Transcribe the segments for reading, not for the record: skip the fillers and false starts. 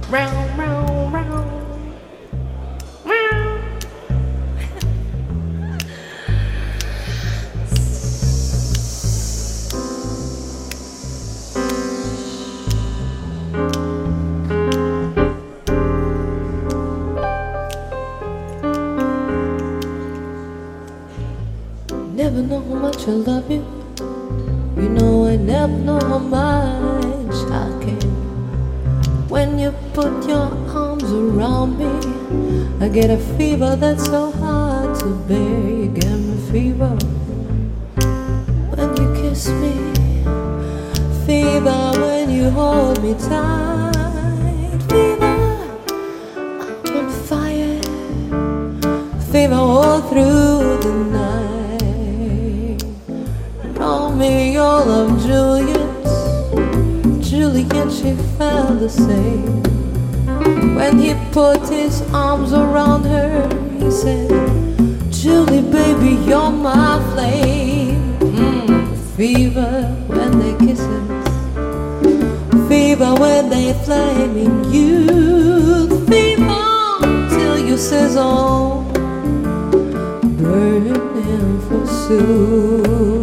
round, round, round, round. Never know how much I love you. You know I never know how much I care. When you put your arms around me, I get a fever that's so hard to bear. You get me fever when you kiss me, fever when you hold me tight, fever, I'm on fire, fever all through the night. Romeo loved Juliet, Juliet she felt the same. When he put his arms around her, he said, Julie baby, you're my flame. Fever when they kisses, fever when they flame in you, fever till you sizzle, burning for soon.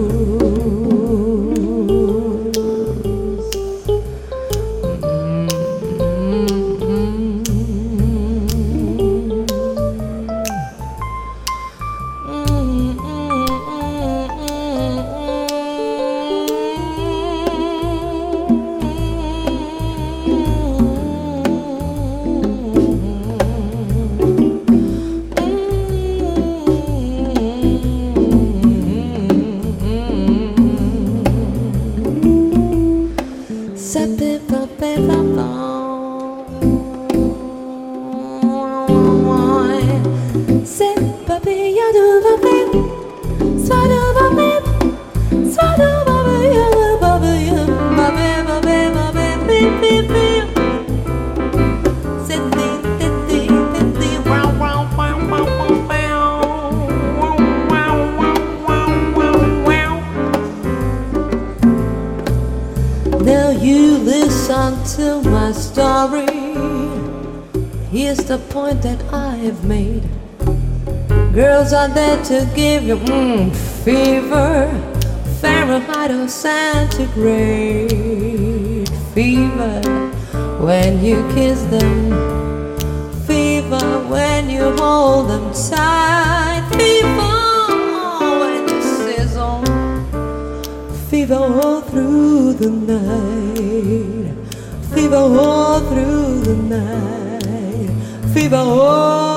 Now you listen to my story. Here's the point that I have made. Girls are there to give you fever, Fahrenheit or centigrade. Fever when you kiss them, fever when you hold them tight, fever when you sizzle, fever all through the night, fever all through the night, fever all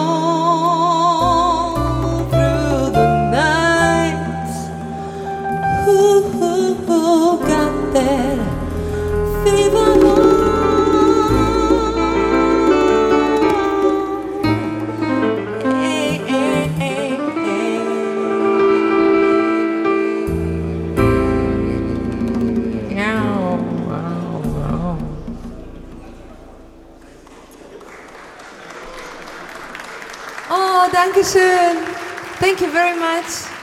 through the night. Who got that fever? Oh, danke schön. Thank you very much.